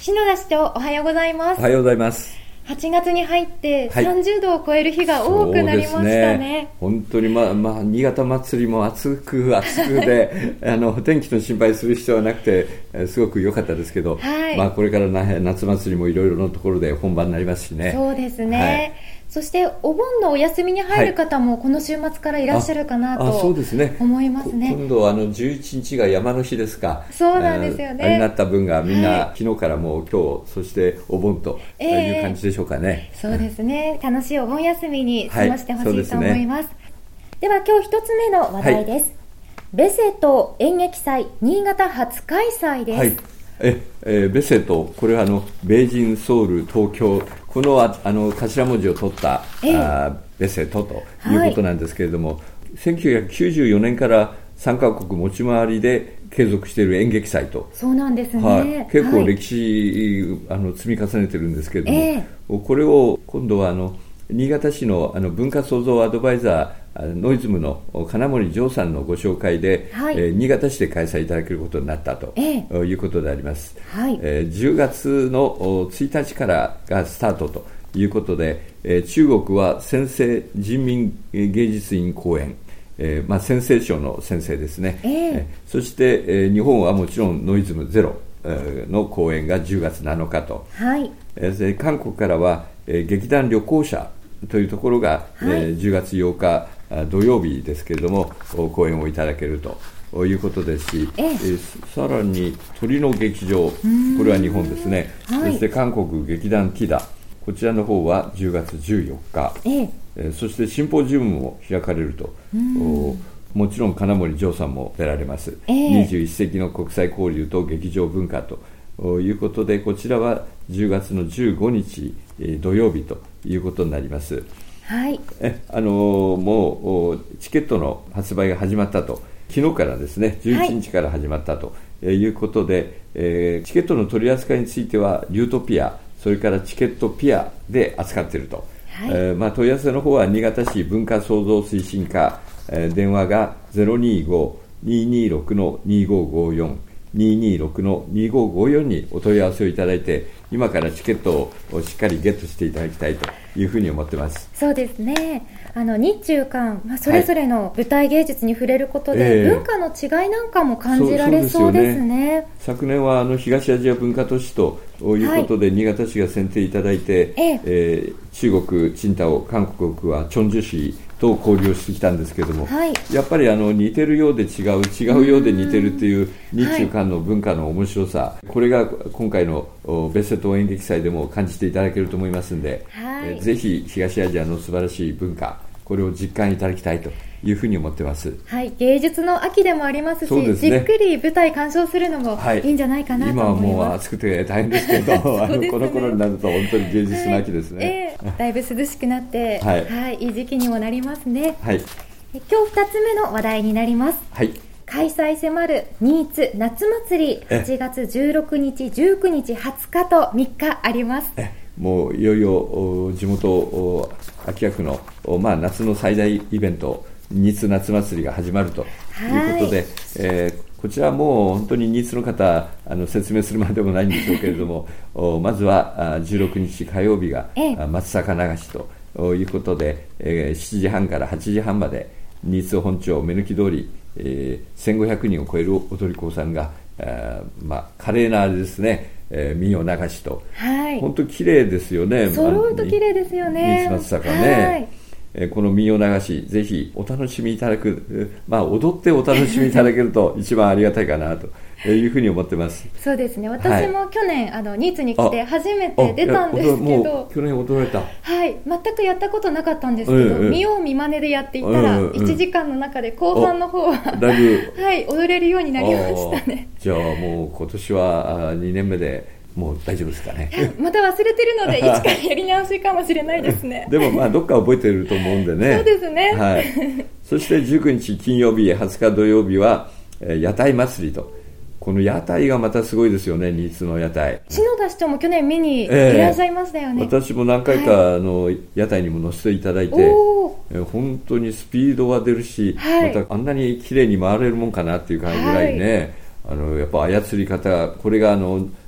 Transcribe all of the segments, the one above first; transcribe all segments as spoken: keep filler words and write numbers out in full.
篠田市長、おはようございます。 おはようございます。 はちがつに入ってさんじゅうどを超える日が多くなりましたね。はい、ね、 本当に、まあまあ、新潟祭りも暑く暑くであの天気の心配する必要はなくてすごく良かったですけど、はい、まあ、これから夏祭りもいろいろなところで本番になりますしね。 そうですね、はい、そしてお盆のお休みに入る方もこの週末からいらっしゃるかなと思いますね。 今度はあのじゅういちにちが山の日ですか。 そうなんですよね。 あれになった分がみんな、はい、昨日からもう今日そしてお盆という感じでしょうかね。 えー、そうですね、楽しいお盆休みに過ごしてほしいと思います。はい、では今日一つ目の話題です。はい、ベセト演劇祭新潟初開催です。はい、 ええー、ベセト、これはあのベイジン、ソウル、東京、このああの頭文字を取った、えー、あベセトということなんですけれども、はい、せんきゅうひゃくきゅうじゅうよねんからさんカ国持ち回りで継続している演劇祭と。 そうなんですね。 はい、結構歴史、はい、あの積み重ねてるんですけれども、えー、これを今度はあの新潟市の、あの文化創造アドバイザーノイズムの金森城さんのご紹介で、はい、えー、新潟市で開催いただけることになったと、えー、いうことであります。はい、えー、じゅうがつのついたちからがスタートということで、えー、中国は先生人民芸術院公演、えーまあ、先生賞の先生ですね。えーえー、そして、えー、日本はもちろんノイズムゼロの公演がじゅうがつなのかと、はい、えー、韓国からは、えー、劇団旅行者というところが、はい、えー、じゅうがつようか土曜日ですけれども公演をいただけるということですし、ええー、さらに鳥の劇場、これは日本ですね。はい、そして韓国劇団ティダ、こちらの方はじゅうがつじゅうよっか、えええー、そしてシンポジウムも開かれると。もちろん金森城さんも出られます。ええ、にじゅういっせきの国際交流と劇場文化ということで、こちらはじゅうがつのじゅうごにち土曜日ということになります。はい、えあのもうチケットの発売が始まったと、昨日からですね、じゅういちにちから始まったということで、はい、えー、チケットの取り扱いについてはリュートピア、それからチケットピアで扱っていると。はい、えーまあ、問い合わせの方は新潟市文化創造推進課、えー、電話が ゼロにご にーにーろく にーごーごーよん にーにーろく にーごーごーよん にお問い合わせをいただいて、今からチケットをしっかりゲットしていただきたいというふうに思ってます。 そうですね、あの日中韓、まあ、それぞれの舞台芸術に触れることで、はい、文化の違いなんかも感じられそうですね。 昨年はあの東アジア文化都市ということで、はい、新潟市が選定いただいて、えええー、中国青島、韓国はチョンジュ市と交流をしてきたんですけれども、はい、やっぱりあの似てるようで違う、違うようで似てるという日中韓の文化の面白さ、はい、これが今回のベセト演劇祭でも感じていただけると思いますので、はい、えー、ぜひ東アジアの素晴らしい文化、これを実感いただきたいというふうに思ってます。 はい、芸術の秋でもありますし、ね、じっくり舞台鑑賞するのもいいんじゃないかなと思います。 はい、今はもう暑くて大変ですけど、ね、あのこの頃になると本当に芸術の秋ですね。はい、 えー、だいぶ涼しくなって、はいはい、いい時期にもなりますね。はい、今日ふたつめの話題になります。はい、開催迫る新津夏祭り、はちがつじゅうろくにち、じゅうくにち、はつかとみっかあります。 えもういよいよ地元秋葉区の、まあ、夏の最大イベント、新津夏祭りが始まるということで、えー、こちらはもう本当に新津の方あの説明するまでもないんでしょうけれどもまずはじゅうろくにち火曜日が松坂流しということで、えー、しちじはんからはちじはんまで新津本町目抜き通り、えー、せんごひゃくにんを超える踊り子さんが、えーまあ、華麗なあれですね、えー、民謡流しと、はい、本当綺麗ですよね。 揃うと綺麗ですよね。 新津松坂ね、はい、えー、この民謡流しぜひお楽しみいただく、まあ、踊ってお楽しみいただけると一番ありがたいかなというふうに思ってます。 そうですね、私も去年、はい、あの新津に来て初めて出たんですけど、 もう去年踊られた。 はい、全くやったことなかったんですけど、うんうん、見よう見まねでやっていたら、うんうん、いちじかんの中で後半の方はだいぶ、はい、踊れるようになりましたね。 じゃあもう今年はにねんめでもう大丈夫ですかね。 また忘れてるので一からやり直しかもしれないですね。 でもまあどっか覚えてると思うんでね。 そうですね、 はい、そしてじゅうくにち金曜日、はつか土曜日は屋台祭りと、この屋台がまたすごいですよね。新津の屋台、 篠田市長も去年見にいらっしゃいましたよね。 えー、私も何回かあの屋台にも乗せていただいて、えー、本当にスピードは出るし、はい、またあんなに綺麗に回れるもんかなっていう感じぐらいね、はい、あのやっぱ操り方、これがあの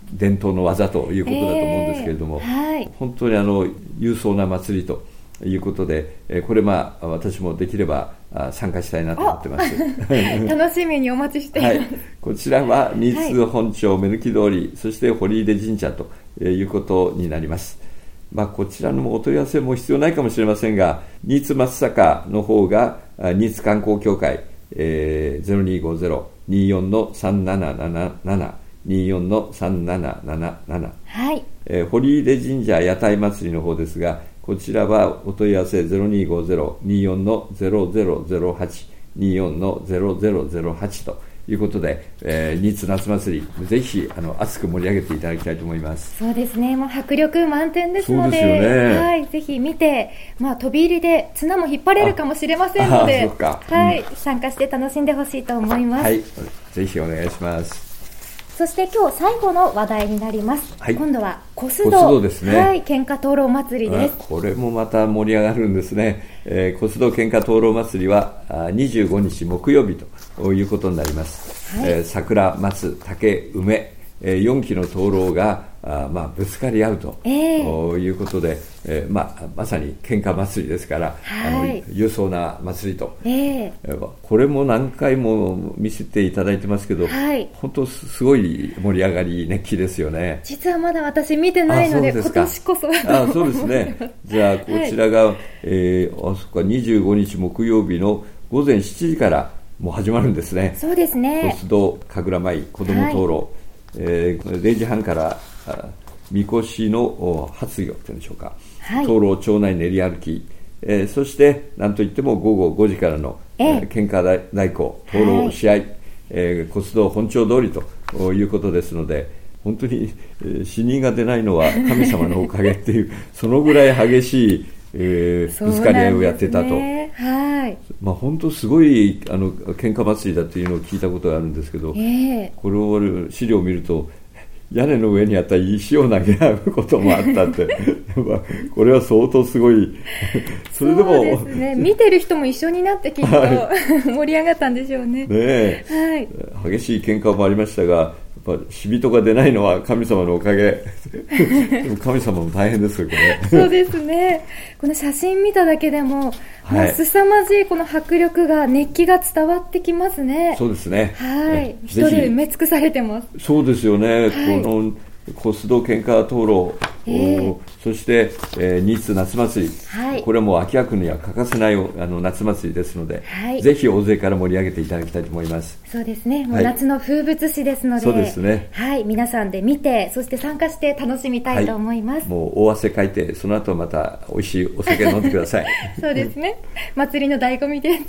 伝統の技ということだと思うんですけれども、 えーはい、 本当にあの勇壮な祭りということで、これまあ私もできれば参加したいなと思ってます楽しみにお待ちしています、はい、 こちらは新津本町目抜き通り、そして堀出神社ということになります。まあ、こちらのお問い合わせも必要ないかもしれませんが、新津松坂の方が新津観光協会、えー、ゼロにーごーゼロ にーよん さんなななななな にーよん さんなななななな、 はい、 えー、堀出神社屋台祭りの方ですが、こちらはお問い合わせ ゼロにーごーゼロ にーよん ゼロゼロゼロはち にーよん ゼロゼロゼロはちということで、えー、新津夏祭りぜひあの熱く盛り上げていただきたいと思います。 そうですね、もう迫力満点ですので、 そうですよね、 はい、ぜひ見て、まあ、飛び入りで綱も引っ張れるかもしれませんので、はい、うん、参加して楽しんでほしいと思います。 はい、ぜひお願いします。 そして今日最後の話題になります、はい、今度は小須戸、 小須戸ですね、 はい、喧嘩灯籠祭りです。 これもまた盛り上がるんですね、えー、小須戸喧嘩灯籠祭りはにじゅうごにち木曜日ということになります、はい、えー、桜、松、竹、梅、えー、よんきの灯籠があ、まあ、ぶつかり合うと、えー、いうことで、えーまあ、まさに喧嘩祭りですから、はい、あの勇壮な祭りと、えー、これも何回も見せていただいてますけど、はい、本当すごい盛り上がり熱気ですよね。 実はまだ私見てないので、今年こそあそうですねじゃあこちらが、はい、えー、あそっかにじゅうごにち木曜日のごぜんしちじからもう始まるんですね。 そうですね、 小須戸神楽舞子ども灯籠、はい、えー、れいじはんからみこしの初行というんでしょうか、はい、灯籠町内練り歩き、えー、そしてなんといってもごごごじからの、えー、喧嘩太鼓灯籠試合、はい、えー、小須戸本町通りということですので、本当に、えー、死人が出ないのは神様のおかげっていうそのぐらい激しい、えー、ぶつかり合いをやってたと、 はい、 まあ、本当すごいあの喧嘩祭りだっていうのを聞いたことがあるんですけど、えー、これを資料を見ると屋根の上にあった石を投げ合うこともあったってこれは相当すごいそれでもそうですね、見てる人も一緒になってきっと、はい、盛り上がったんでしょうね。ねえ、はい、激しい喧嘩もありましたが、やっぱ死人が出ないのは神様のおかげでも神様も大変ですよこれそうですね、この写真見ただけでも、はい、もう凄まじいこの迫力が、熱気が伝わってきますね。 そうですね、 はい、人で埋め尽くされてます。 そうですよね、はい、この小須戸喧嘩灯籠、えー、そして、えー、新津夏祭り、はい、これはもう秋葉区には欠かせないあの夏祭りですので、はい、ぜひ大勢から盛り上げていただきたいと思います。 そうですね、もう夏の風物詩ですので、 はい、そうですね、 はい、皆さんで見て、そして参加して楽しみたいと思います、 はい、もう大汗かいて、その後また美味しいお酒飲んでくださいそうですね、祭りの醍醐味です。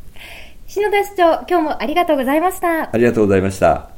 そうですよね、 はい、篠田市長、今日もありがとうございました。 ありがとうございました。